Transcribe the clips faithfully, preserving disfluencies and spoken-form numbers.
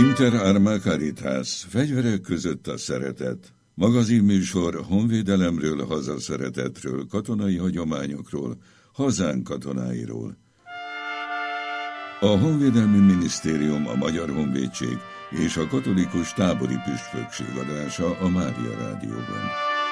Inter Arma Caritas, fegyverek között a szeretet. Magazinműsor honvédelemről, hazaszeretetről, katonai hagyományokról, hazánk katonáiról. A Honvédelmi Minisztérium, a Magyar Honvédség és a Katolikus Tábori Püspökség adása a Mária Rádióban.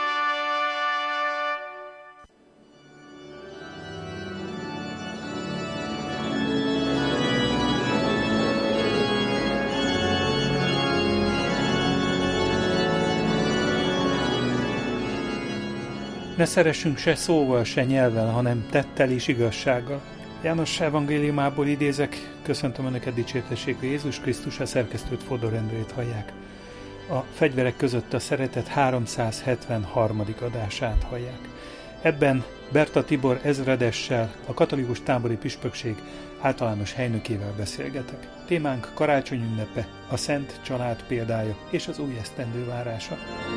Ne szeressünk se szóval, se nyelvvel, hanem tettel és igazsággal. János evangéliumából idézek, köszöntöm Önöket, dicsértessék Jézus Krisztus, a szerkesztőt, Fodor Endrét hallják. A Fegyverek között a szeretet háromszázhetvenharmadik adását hallják. Ebben Berta Tibor ezredessel, a Katolikus Tábori Püspökség általános helynökével beszélgetek. Témánk karácsony ünnepe, a Szent Család példája és az új esztendő várása.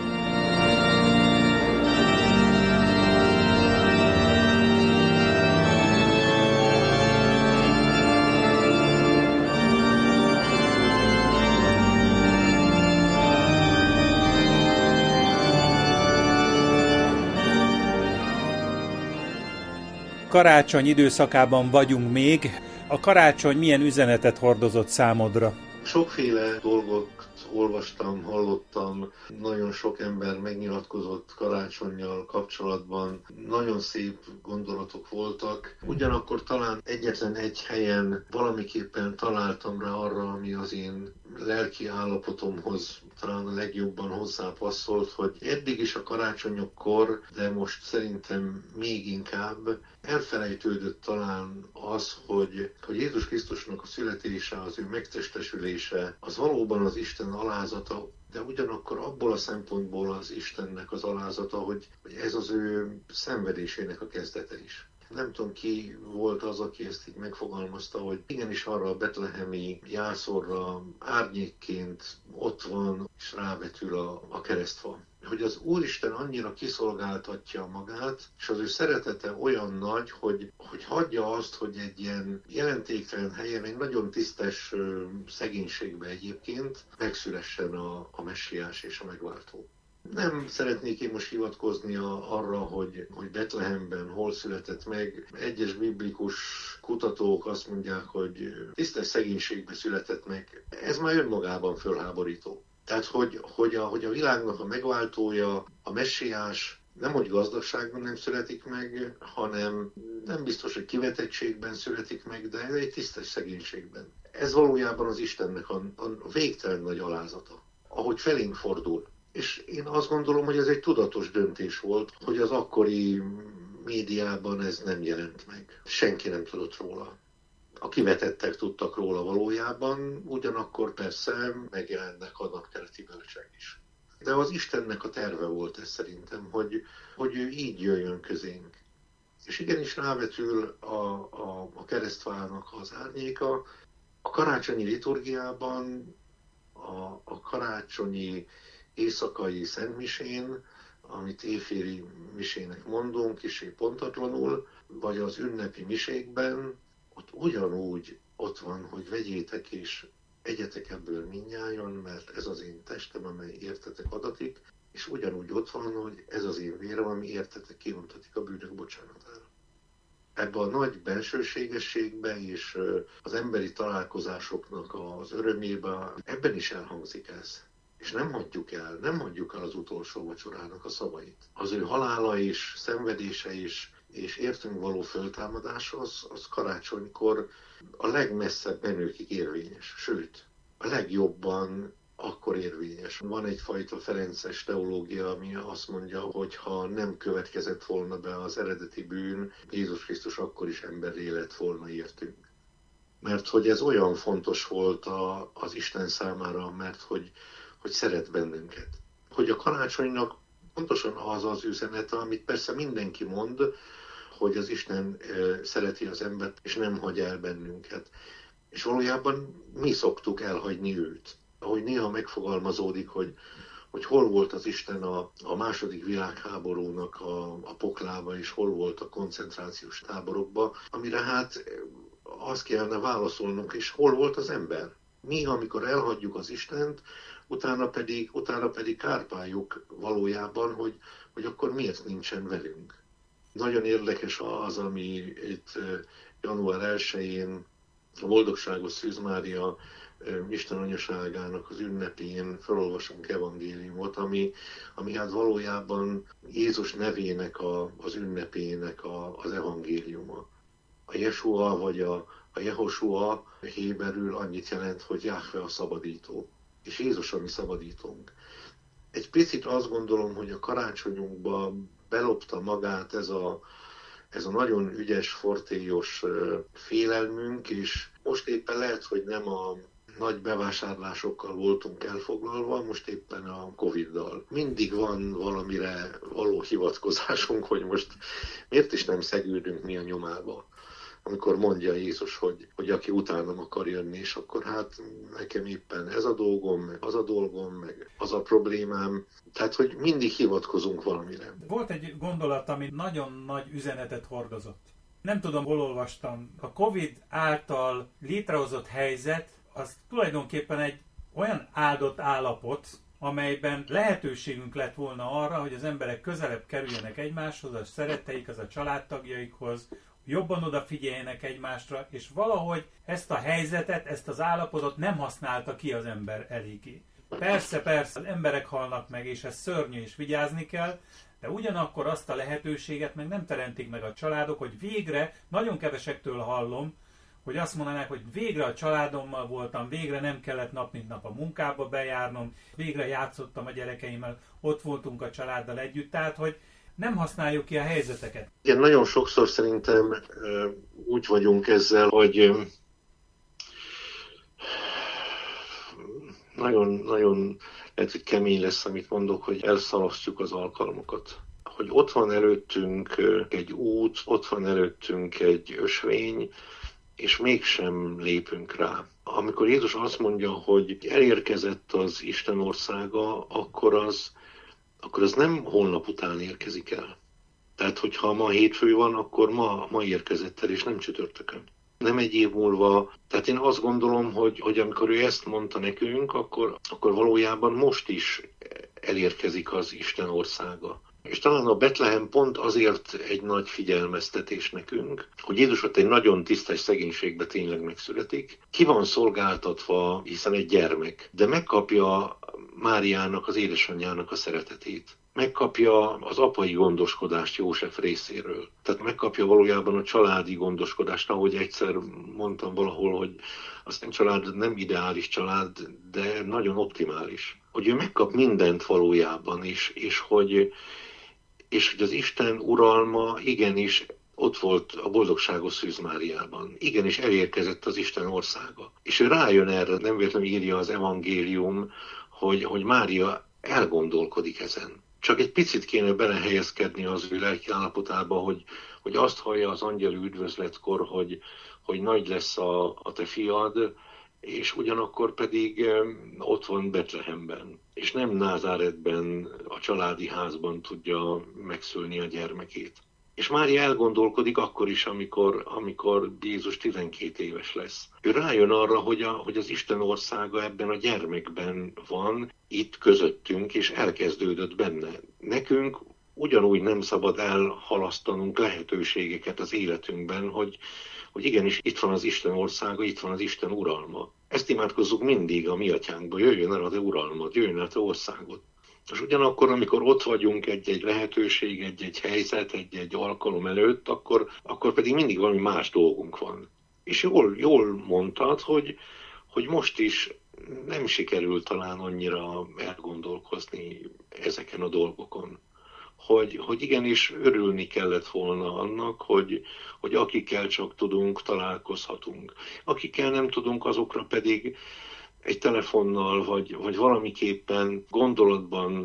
Karácsony időszakában vagyunk még. A karácsony milyen üzenetet hordozott számodra? Sokféle dolgot olvastam, hallottam, nagyon sok ember megnyilatkozott karácsonnyal kapcsolatban, nagyon szép gondolatok voltak. Ugyanakkor talán egyetlen egy helyen valamiképpen találtam rá arra, ami az én lelki állapotomhoz talán a legjobban hozzápasszolt, hogy eddig is a karácsonyokkor, de most szerintem még inkább elfelejtődött talán az, hogy, hogy Jézus Krisztusnak a születése, az ő megtestesülése, az valóban az Isten alázata, de ugyanakkor abból a szempontból az Istennek az alázata, hogy, hogy ez az ő szenvedésének a kezdete is. Nem tudom, ki volt az, aki ezt így megfogalmazta, hogy igenis arra a betlehemi jászorra árnyékként ott van, és rávetül a, a keresztfa. Hogy az Úristen annyira kiszolgáltatja magát, és az ő szeretete olyan nagy, hogy, hogy hagyja azt, hogy egy ilyen jelentéktelen helyen, egy nagyon tisztes szegénységbe egyébként megszülessen a, a messiás és a megváltó. Nem szeretnék én most hivatkozni a, arra, hogy, hogy Betlehemben hol született meg. Egyes biblikus kutatók azt mondják, hogy tisztes szegénységbe született meg. Ez már önmagában fölháborító. Tehát, hogy, hogy, a, hogy a világnak a megváltója, a messiás nem hogy gazdagságban nem születik meg, hanem nem biztos, hogy kivetettségben születik meg, de egy tisztes szegénységben. Ez valójában az Istennek a, a végtelen nagy alázata, ahogy felénk fordul. És én azt gondolom, hogy ez egy tudatos döntés volt, hogy az akkori médiában ez nem jelent meg. Senki nem tudott róla. A kivetettek tudtak róla valójában, ugyanakkor persze megjelennek a napkeleti bölcsek is. De az Istennek a terve volt ez szerintem, hogy, hogy ő így jöjjön közénk. És igenis rávetül a, a, a keresztfának az árnyéka. A karácsonyi liturgiában, a, a karácsonyi éjszakai szentmisén, amit éjféli misének mondunk, kissé pontatlanul, vagy az ünnepi misékben, ott ugyanúgy ott van, hogy vegyétek és egyetek ebből mindnyájan, mert ez az én testem, amely értetek adatik, és ugyanúgy ott van, hogy ez az én vérem, ami értetek kimontatik a bűnök bocsánatára. Ebbe a nagy bensőségességbe és az emberi találkozásoknak az örömébe, ebben is elhangzik ez. És nem hagyjuk el, nem hagyjuk el az utolsó vacsorának a szavait. Az ő halála és szenvedése és, és értünk való föltámadása az, az karácsonykor a legmesszebb menőkig érvényes. Sőt, a legjobban akkor érvényes. Van egyfajta ferences teológia, ami azt mondja, hogy ha nem következett volna be az eredeti bűn, Jézus Krisztus akkor is emberré lett volna értünk. Mert hogy ez olyan fontos volt a, az Isten számára, mert hogy hogy szeret bennünket. Hogy a karácsonynak pontosan az az üzenete, amit persze mindenki mond, hogy az Isten szereti az embert, és nem hagy el bennünket. És valójában mi szoktuk elhagyni őt. Ahogy néha megfogalmazódik, hogy, hogy hol volt az Isten a, a második világháborúnak a, a poklába, és hol volt a koncentrációs táborokba, amire hát azt kellene válaszolnunk, és hol volt az ember. Mi, amikor elhagyjuk az Istent, utána pedig, utána pedig kárpáljuk valójában, hogy, hogy akkor miért nincsen velünk. Nagyon érdekes az, ami itt január elsején a Boldogságos Szűz Mária Isten anyaságának az ünnepén felolvasunk evangéliumot, ami, ami hát valójában Jézus nevének a, az ünnepének a, az evangéliuma. A Jesua vagy a, a Jehosua héberül annyit jelent, hogy Jahve a szabadító, és Jézus a mi szabadítónk. Egy picit azt gondolom, hogy a karácsonyunkba belopta magát ez a, ez a nagyon ügyes, fortélyos félelmünk, és most éppen lehet, hogy nem a nagy bevásárlásokkal voltunk elfoglalva, most éppen a Coviddal. Mindig van valamire való hivatkozásunk, hogy most miért is nem szegődünk mi a nyomába. Amikor mondja Jézus, hogy, hogy aki utánam akar jönni, és akkor hát nekem éppen ez a dolgom, meg az a dolgom, meg az a problémám. Tehát, hogy mindig hivatkozunk valamire. Volt egy gondolat, ami nagyon nagy üzenetet hordozott. Nem tudom, hol olvastam. A Covid által létrehozott helyzet, az tulajdonképpen egy olyan áldott állapot, amelyben lehetőségünk lett volna arra, hogy az emberek közelebb kerüljenek egymáshoz, a szeretteik, a családtagjaikhoz, jobban odafigyeljenek egymásra, és valahogy ezt a helyzetet, ezt az állapotot nem használta ki az ember eléggé. Persze, persze, az emberek halnak meg, és ez szörnyű, és vigyázni kell, de ugyanakkor azt a lehetőséget meg nem teremtik meg a családok, hogy végre, nagyon kevesektől hallom, hogy azt mondanák, hogy végre a családommal voltam, végre nem kellett nap mint nap a munkába bejárnom, végre játszottam a gyerekeimmel, ott voltunk a családdal együtt, tehát hogy nem használjuk ki a helyzeteket. Igen, nagyon sokszor szerintem úgy vagyunk ezzel, hogy nagyon-nagyon lehet, hogy kemény lesz, amit mondok, hogy elszalasztjuk az alkalmakat. Hogy ott van előttünk egy út, ott van előttünk egy ösvény, és mégsem lépünk rá. Amikor Jézus azt mondja, hogy elérkezett az Isten országa, akkor az, akkor az nem holnap után érkezik el. Tehát, hogyha ma hétfő van, akkor ma, ma érkezett el, és nem csütörtökön. Nem egy év múlva. Tehát én azt gondolom, hogy, hogy amikor ő ezt mondta nekünk, akkor, akkor valójában most is elérkezik az Isten országa. És talán a Betlehem pont azért egy nagy figyelmeztetés nekünk, hogy Jézus ott egy nagyon tisztes szegénységbe tényleg megszületik. Ki van szolgáltatva, hiszen egy gyermek, de megkapja Máriának, az édesanyjának a szeretetét. Megkapja az apai gondoskodást József részéről. Tehát megkapja valójában a családi gondoskodást, ahogy egyszer mondtam valahol, hogy aztán család nem ideális család, de nagyon optimális. Hogy ő megkap mindent valójában is, és hogy, és hogy az Isten uralma igenis ott volt a Boldogságos Szűz Máriában. Igenis elérkezett az Isten országa. És ő rájön erre, nem véletlenül írja az evangélium, hogy, hogy Mária elgondolkodik ezen. Csak egy picit kéne belehelyezkedni az ő lelki állapotába, hogy, hogy azt hallja az angyali üdvözletkor, hogy, hogy nagy lesz a, a te fiad, és ugyanakkor pedig ott van Betlehemben, és nem Názáretben, a családi házban tudja megszülni a gyermekét. És Mária elgondolkodik akkor is, amikor, amikor Jézus tizenkét éves lesz. Ő rájön arra, hogy, a, hogy az Isten országa ebben a gyermekben van, itt közöttünk, és elkezdődött benne. Nekünk ugyanúgy nem szabad elhalasztanunk lehetőségeket az életünkben, hogy, hogy igenis itt van az Isten országa, itt van az Isten uralma. Ezt imádkozzuk mindig a mi atyánkba, jöjjön el a te uralmad, jöjjön el a te országod. És ugyanakkor, amikor ott vagyunk egy-egy lehetőség, egy-egy helyzet, egy-egy alkalom előtt, akkor, akkor pedig mindig valami más dolgunk van. És jól, jól mondtad, hogy, hogy most is nem sikerült talán annyira elgondolkozni ezeken a dolgokon. Hogy, hogy igenis örülni kellett volna annak, hogy, hogy akikkel csak tudunk, találkozhatunk. Akikkel nem tudunk, azokra pedig egy telefonnal, vagy, vagy valamiképpen gondolatban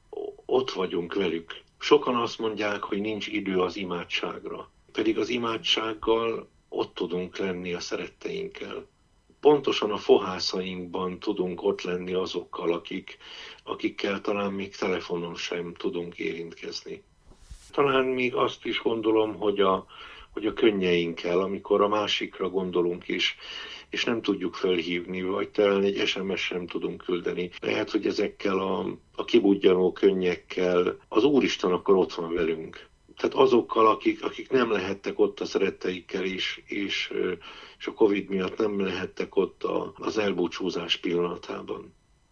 ott vagyunk velük. Sokan azt mondják, hogy nincs idő az imádságra. Pedig az imádsággal ott tudunk lenni a szeretteinkkel. Pontosan a fohászainkban tudunk ott lenni azokkal, akik, akikkel talán még telefonon sem tudunk érintkezni. Talán még azt is gondolom, hogy a, hogy a könnyeinkkel, amikor a másikra gondolunk is, és nem tudjuk felhívni, vagy talán egy es em es sem tudunk küldeni. Lehet, hogy ezekkel a, a kibudjanó könnyekkel az Úristen akkor ott van velünk. Tehát azokkal, akik, akik nem lehettek ott a szeretteikkel is, és, és a Covid miatt nem lehettek ott a, az elbúcsúzás pillanatában.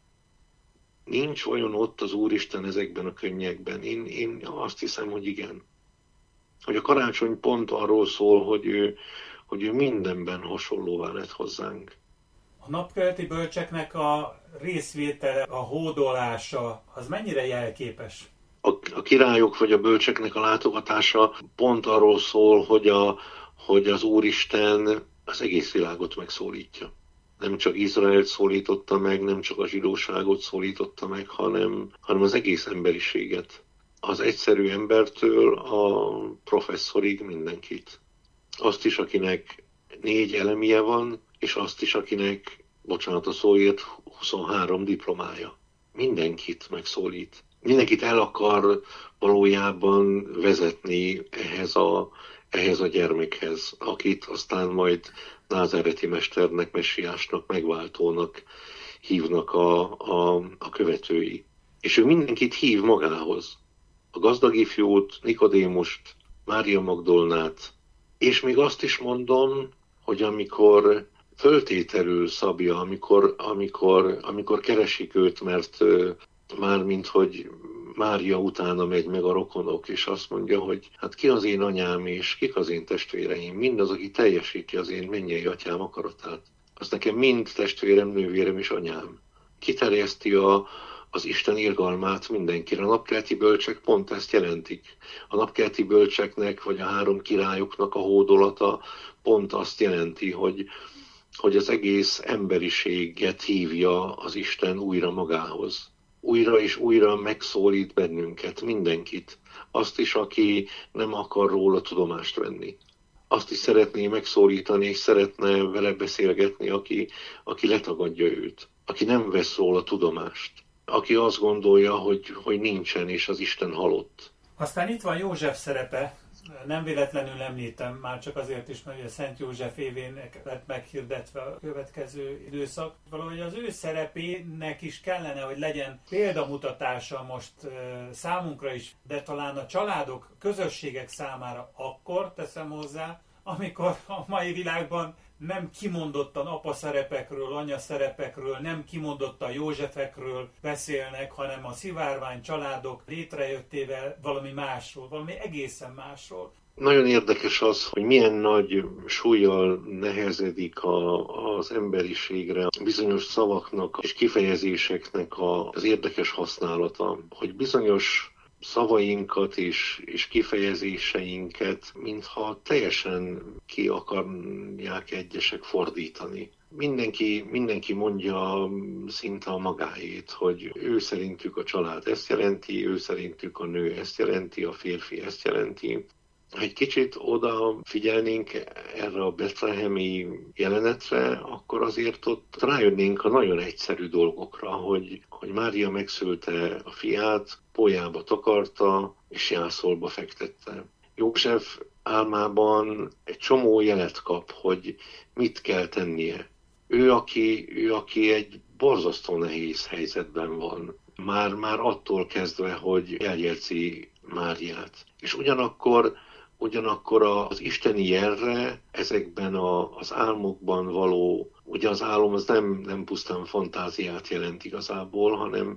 Nincs olyan ott az Úristen ezekben a könnyekben. Én, én azt hiszem, hogy igen. Hogy a karácsony pont arról szól, hogy ő, hogy ő mindenben hasonlóvá lett hozzánk. A napkeleti bölcseknek a részvétele, a hódolása, az mennyire jelképes? A, a királyok vagy a bölcseknek a látogatása pont arról szól, hogy, a, hogy az Úristen az egész világot megszólítja. Nem csak Izraelt szólította meg, nem csak a zsidóságot szólította meg, hanem, hanem az egész emberiséget. Az egyszerű embertől a professzorig mindenkit. Azt is, akinek négy elemije van, és azt is, akinek, bocsánat a szóért, huszonhárom diplomája. Mindenkit megszólít. Mindenkit el akar valójában vezetni ehhez a, ehhez a gyermekhez, akit aztán majd názáreti mesternek, messiásnak, megváltónak hívnak a, a, a követői. És ő mindenkit hív magához. A gazdag ifjút, Nikodémust, Mária Magdolnát, és még azt is mondom, hogy amikor föltételül szabja, amikor, amikor, amikor keresik őt, mert mármint, hogy Mária utána megy meg a rokonok, és azt mondja, hogy hát ki az én anyám, és kik az én testvéreim, mindaz, aki teljesíti az én mennyei atyám akaratát. Az nekem mind testvérem, nővérem és anyám. Kiterjeszti a, az Isten irgalmát mindenkire. A napkeleti bölcsek pont ezt jelentik. A napkeleti bölcseknek, vagy a három királyoknak a hódolata pont azt jelenti, hogy, hogy az egész emberiséget hívja az Isten újra magához. Újra és újra megszólít bennünket, mindenkit. Azt is, aki nem akar róla tudomást venni. Azt is szeretné megszólítani, és szeretne vele beszélgetni, aki, aki letagadja őt. Aki nem vesz róla tudomást. Aki azt gondolja, hogy, hogy nincsen, és az Isten halott. Aztán itt van József szerepe. Nem véletlenül említem, már csak azért is, mert a Szent József évének lett meghirdetve a következő időszak. Valahogy az ő szerepének is kellene, hogy legyen példamutatása most számunkra is, de talán a családok, közösségek számára akkor teszem hozzá, amikor a mai világban nem kimondottan apa szerepekről, anya szerepekről, nem kimondottan Józsefekről beszélnek, hanem a szivárvány családok létrejöttével valami másról, valami egészen másról. Nagyon érdekes az, hogy milyen nagy súllyal nehezedik a, az emberiségre bizonyos szavaknak és kifejezéseknek az érdekes használata, hogy bizonyos szavainkat és, és kifejezéseinket, mintha teljesen ki akarják egyesek fordítani. Mindenki, mindenki mondja szinte a magáét, hogy ő szerintük a család ezt jelenti, ő szerintük a nő ezt jelenti, a férfi ezt jelenti. Ha egy kicsit oda figyelnénk erre a betlehemi jelenetre, akkor azért ott rájönnénk a nagyon egyszerű dolgokra, hogy, hogy Mária megszülte a fiát, pólyába takarta és jászolba fektette. József álmában egy csomó jelet kap, hogy mit kell tennie. Ő, aki, ő, aki egy borzasztó nehéz helyzetben van. Már, már attól kezdve, hogy eljegyzi Máriát. És ugyanakkor Ugyanakkor az isteni jelre ezekben a, az álmokban való, ugye az álom az nem, nem pusztán fantáziát jelent igazából, hanem,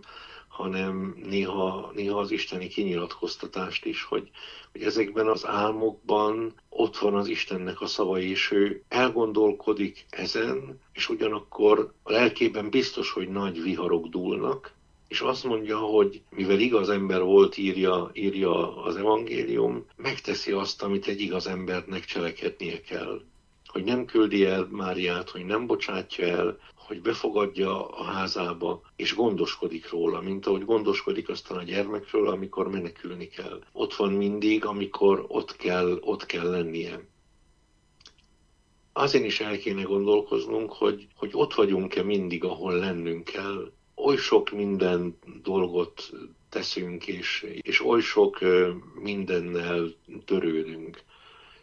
hanem néha, néha az isteni kinyilatkoztatást is, hogy, hogy ezekben az álmokban ott van az Istennek a szava, és ő elgondolkodik ezen, és ugyanakkor a lelkében biztos, hogy nagy viharok dúlnak, és azt mondja, hogy mivel igaz ember volt, írja, írja az evangélium, megteszi azt, amit egy igaz embernek cselekednie kell. Hogy nem küldi el Máriát, hogy nem bocsátja el, hogy befogadja a házába, és gondoskodik róla, mint ahogy gondoskodik aztán a gyermekről, amikor menekülni kell. Ott van mindig, amikor ott kell, ott kell lennie. Azért is el kéne gondolkoznunk, hogy, hogy ott vagyunk-e mindig, ahol lennünk kell. Oly sok minden dolgot teszünk, és, és oly sok mindennel törődünk.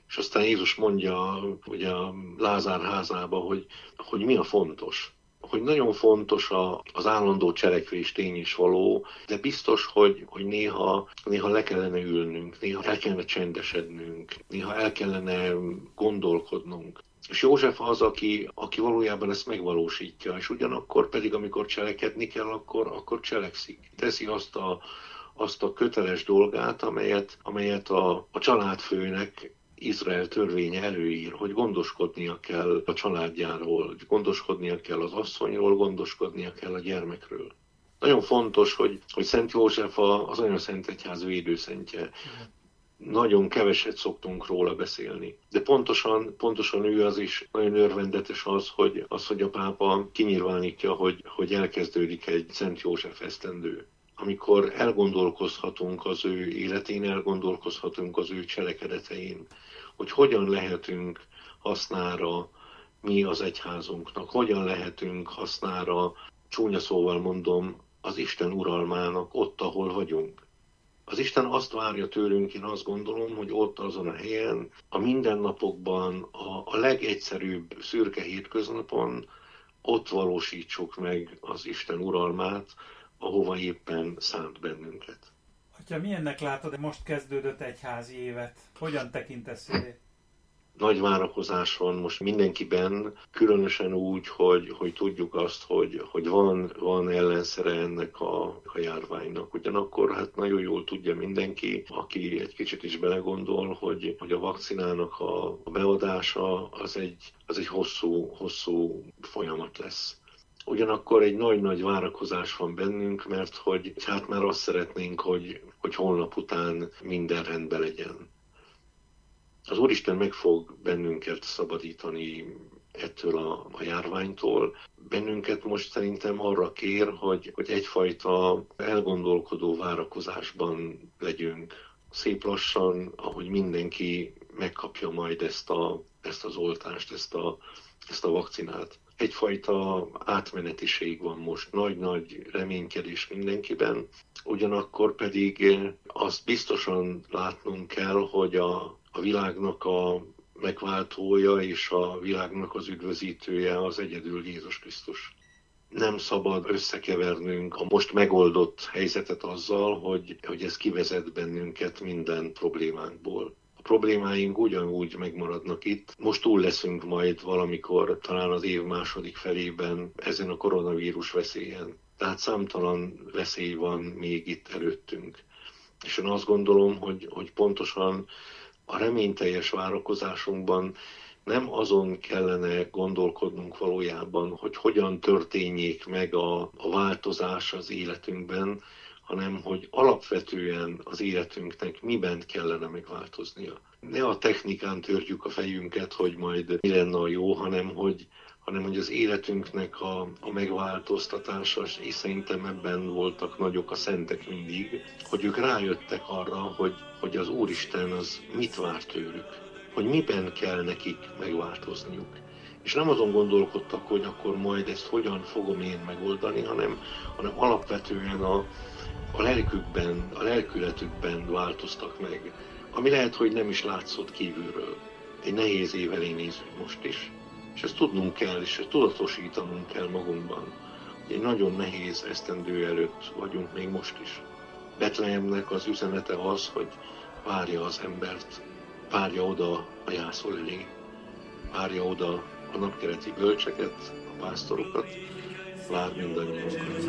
És aztán Jézus mondja ugye a Lázár házába, hogy, hogy mi a fontos. Hogy nagyon fontos a, az állandó cselekvés, tény is való, de biztos, hogy, hogy néha, néha le kellene ülnünk, néha el kellene csendesednünk, néha el kellene gondolkodnunk. És József az, aki, aki valójában ezt megvalósítja, és ugyanakkor pedig, amikor cselekedni kell, akkor, akkor cselekszik. Teszi azt a, azt a köteles dolgát, amelyet, amelyet a, a családfőnek Izrael törvénye előír, hogy gondoskodnia kell a családjáról, gondoskodnia kell az asszonyról, gondoskodnia kell a gyermekről. Nagyon fontos, hogy, hogy Szent József az Anyaszent Egyház védőszentje. Nagyon keveset szoktunk róla beszélni. De pontosan, pontosan ő az is nagyon örvendetes az, hogy, az, hogy a pápa kinyilvánítja, hogy, hogy elkezdődik egy Szent József esztendő. Amikor elgondolkozhatunk az ő életén, elgondolkozhatunk az ő cselekedetein, hogy hogyan lehetünk hasznára mi az egyházunknak, hogyan lehetünk hasznára, csúnya szóval mondom, az Isten uralmának ott, ahol vagyunk. Az Isten azt várja tőlünk, én azt gondolom, hogy ott azon a helyen, a mindennapokban, a, a legegyszerűbb szürke hétköznapon ott valósítsuk meg az Isten uralmát, ahova éppen szánt bennünket. Atya, milyennek látod, most kezdődött egyházi évet? Hogyan tekintesz elé? Nagy várakozás van most mindenkiben, különösen úgy, hogy, hogy tudjuk azt, hogy, hogy van, van ellenszere ennek a, a járványnak. Ugyanakkor hát nagyon jól tudja mindenki, aki egy kicsit is belegondol, hogy, hogy a vakcinának a beadása az egy, az egy hosszú, hosszú folyamat lesz. Ugyanakkor egy nagy-nagy várakozás van bennünk, mert hogy hát már azt szeretnénk, hogy, hogy holnap után minden rendben legyen. Az Úristen meg fog bennünket szabadítani ettől a, a járványtól. Bennünket most szerintem arra kér, hogy, hogy egyfajta elgondolkodó várakozásban legyünk. Szép lassan, ahogy mindenki megkapja majd ezt, a, ezt az oltást, ezt a, ezt a vakcinát. Egyfajta átmenetiség van most, nagy-nagy reménykedés mindenkiben, ugyanakkor pedig azt biztosan látnunk kell, hogy a, a világnak a megváltója és a világnak az üdvözítője az egyedül Jézus Krisztus. Nem szabad összekevernünk a most megoldott helyzetet azzal, hogy, hogy ez kivezet bennünket minden problémánkból. Problémáink ugyanúgy megmaradnak itt. Most túl leszünk majd valamikor, talán az év második felében ezen a koronavírus veszélyen. Tehát számtalan veszély van még itt előttünk. És én azt gondolom, hogy, hogy pontosan a reményteljes várakozásunkban nem azon kellene gondolkodnunk valójában, hogy hogyan történjék meg a, a változás az életünkben, hanem hogy alapvetően az életünknek miben kellene megváltoznia. Ne a technikán törjük a fejünket, hogy majd mi lenne a jó, hanem hogy, hanem hogy az életünknek a, a megváltoztatása, és szerintem ebben voltak nagyok a szentek mindig, hogy ők rájöttek arra, hogy, hogy az Úristen az mit vár tőlük, hogy miben kell nekik megváltozniuk. És nem azon gondolkodtak, hogy akkor majd ezt hogyan fogom én megoldani, hanem, hanem alapvetően a A lelkükben, a lelkületükben változtak meg, ami lehet, hogy nem is látszott kívülről. Egy nehéz év elé nézünk most is. És ezt tudnunk kell, és ezt tudatosítanunk kell magunkban. Egy nagyon nehéz esztendő előtt vagyunk még most is. Betlehemnek az üzenete az, hogy várja az embert, várja oda a jászol elé, várja oda a napkeleti bölcseket, a pásztorokat, vár mindannyiunkat.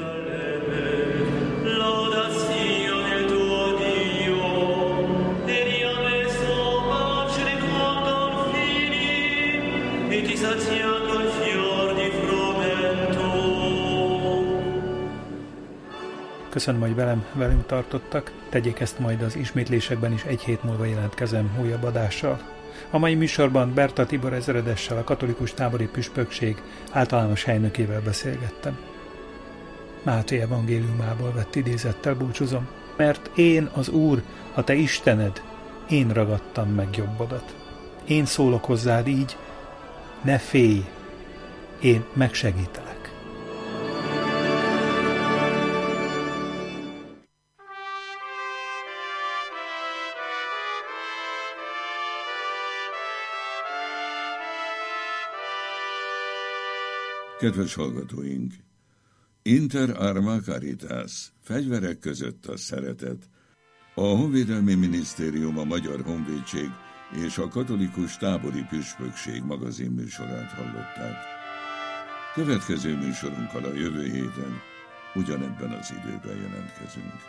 Köszönöm, hogy velem, velünk tartottak. Tegyék ezt majd az ismétlésekben is, egy hét múlva jelentkezem újabb adással. A mai műsorban Berta Tibor ezredessel, a katolikus tábori püspökség általános helynökével beszélgettem. Máté evangéliumából vett idézettel búcsúzom, mert én, az Úr, a te Istened, én ragadtam meg jobbodat. Én szólok hozzád így, ne félj, én megsegítelek. Kedves hallgatóink! Inter arma caritas, fegyverek között a szeretet. A Honvédelmi Minisztérium, a Magyar Honvédség és a Katolikus Tábori Püspökség magazinműsorát hallották. Következő műsorunkkal a jövő héten ugyanebben az időben jelentkezünk.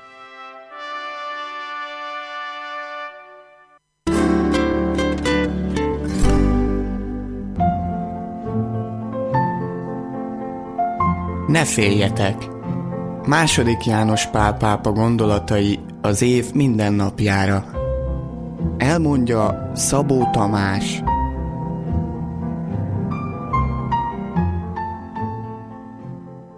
Ne féljetek! Második János Pál pápa gondolatai az év minden napjára. Elmondja Szabó Tamás.